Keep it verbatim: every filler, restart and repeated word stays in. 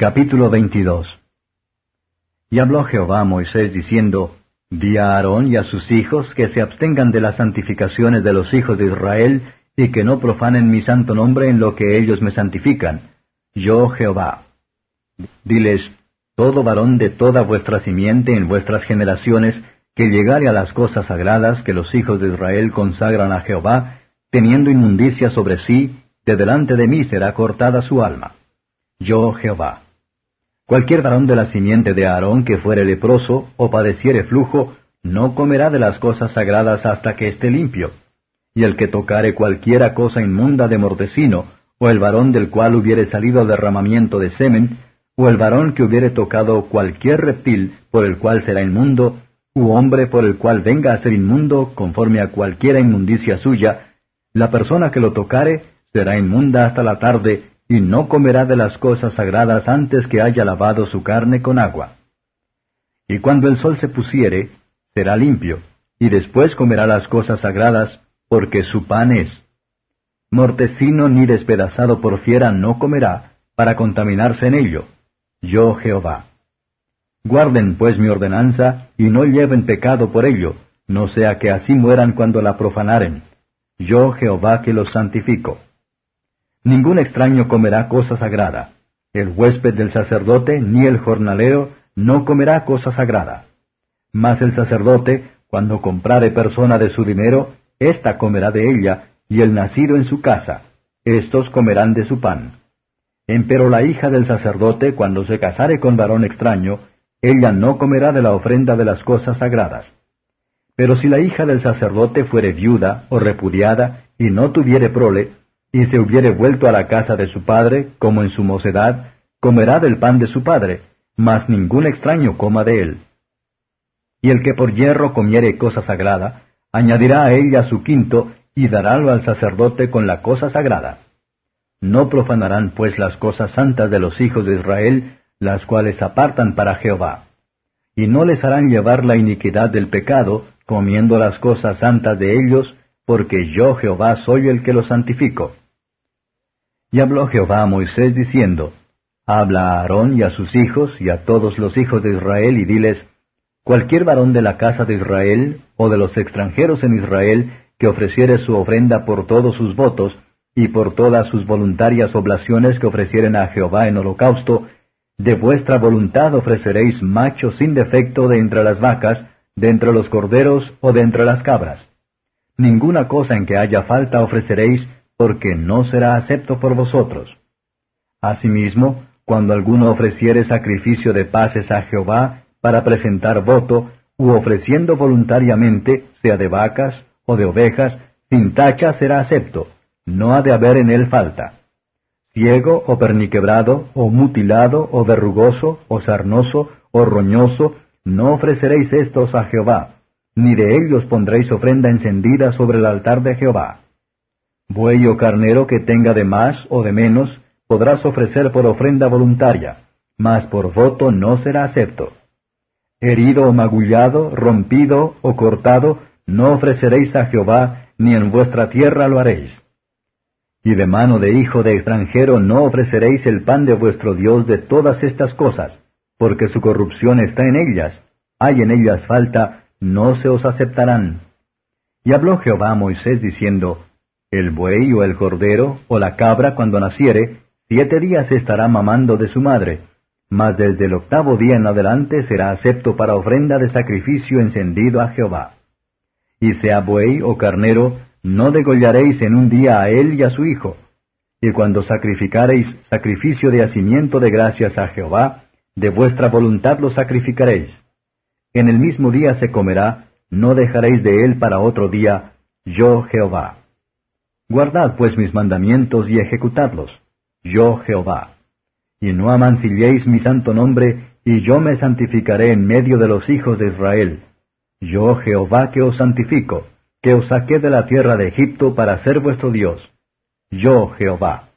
Capítulo veintidós. Y habló Jehová a Moisés diciendo, Di a Aarón y a sus hijos que se abstengan de las santificaciones de los hijos de Israel, y que no profanen mi santo nombre en lo que ellos me santifican. Yo Jehová. Diles, todo varón de toda vuestra simiente en vuestras generaciones, que llegare a las cosas sagradas que los hijos de Israel consagran a Jehová, teniendo inmundicia sobre sí, de delante de mí será cortada su alma. Yo Jehová. Cualquier varón de la simiente de Aarón que fuere leproso, o padeciere flujo, no comerá de las cosas sagradas hasta que esté limpio. Y el que tocare cualquiera cosa inmunda de mortecino, o el varón del cual hubiere salido derramamiento de semen, o el varón que hubiere tocado cualquier reptil por el cual será inmundo, u hombre por el cual venga a ser inmundo conforme a cualquiera inmundicia suya, la persona que lo tocare será inmunda hasta la tarde, y no comerá de las cosas sagradas antes que haya lavado su carne con agua. Y cuando el sol se pusiere, será limpio, y después comerá las cosas sagradas, porque su pan es. Mortecino ni despedazado por fiera no comerá, para contaminarse en ello. Yo Jehová. Guarden pues mi ordenanza, y no lleven pecado por ello, no sea que así mueran cuando la profanaren. Yo Jehová que los santifico. Ningún extraño comerá cosa sagrada. El huésped del sacerdote ni el jornalero no comerá cosa sagrada. Mas el sacerdote, cuando comprare persona de su dinero, ésta comerá de ella, y el nacido en su casa, éstos comerán de su pan. Empero la hija del sacerdote, cuando se casare con varón extraño, ella no comerá de la ofrenda de las cosas sagradas. Pero si la hija del sacerdote fuere viuda o repudiada, y no tuviere prole, y se hubiere vuelto a la casa de su padre, como en su mocedad, comerá del pan de su padre, mas ningún extraño coma de él. Y el que por hierro comiere cosa sagrada, añadirá a ella su quinto, y darálo al sacerdote con la cosa sagrada. No profanarán pues las cosas santas de los hijos de Israel, las cuales apartan para Jehová. Y no les harán llevar la iniquidad del pecado, comiendo las cosas santas de ellos, porque yo Jehová soy el que los santifico. Y habló Jehová a Moisés diciendo, Habla a Aarón y a sus hijos y a todos los hijos de Israel, y diles, Cualquier varón de la casa de Israel, o de los extranjeros en Israel, que ofreciere su ofrenda por todos sus votos, y por todas sus voluntarias oblaciones que ofrecieren a Jehová en holocausto, de vuestra voluntad ofreceréis macho sin defecto de entre las vacas, de entre los corderos o de entre las cabras. Ninguna cosa en que haya falta ofreceréis, porque no será acepto por vosotros. Asimismo, cuando alguno ofreciere sacrificio de paces a Jehová, para presentar voto, u ofreciendo voluntariamente, sea de vacas o de ovejas, sin tacha será acepto, no ha de haber en él falta. Ciego o perniquebrado, o mutilado, o verrugoso, o sarnoso, o roñoso, no ofreceréis estos a Jehová, ni de ellos pondréis ofrenda encendida sobre el altar de Jehová. Buey o carnero que tenga de más o de menos, podrás ofrecer por ofrenda voluntaria, mas por voto no será acepto. Herido o magullado, rompido o cortado, no ofreceréis a Jehová, ni en vuestra tierra lo haréis. Y de mano de hijo de extranjero no ofreceréis el pan de vuestro Dios de todas estas cosas, porque su corrupción está en ellas, hay en ellas falta, no se os aceptarán. Y habló Jehová a Moisés diciendo, El buey o el cordero o la cabra cuando naciere, siete días estará mamando de su madre, mas desde el octavo día en adelante será acepto para ofrenda de sacrificio encendido a Jehová. Y sea buey o carnero, no degollaréis en un día a él y a su hijo. Y cuando sacrificareis sacrificio de hacimiento de gracias a Jehová, de vuestra voluntad lo sacrificaréis. En el mismo día se comerá, no dejaréis de él para otro día, yo Jehová. Guardad pues mis mandamientos y ejecutadlos, yo Jehová. Y no amancilléis mi santo nombre, y yo me santificaré en medio de los hijos de Israel. Yo Jehová que os santifico, que os saqué de la tierra de Egipto para ser vuestro Dios. Yo Jehová.